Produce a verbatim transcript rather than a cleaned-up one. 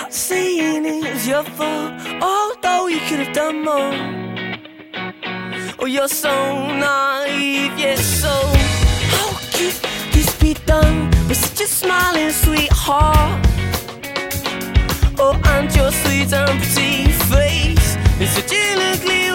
start saying it was your fault, although you could have done more. Oh, you're so naive, yeah, so how could this be done with such a smiling sweetheart? Oh, and your sweet and pretty face is such an ugly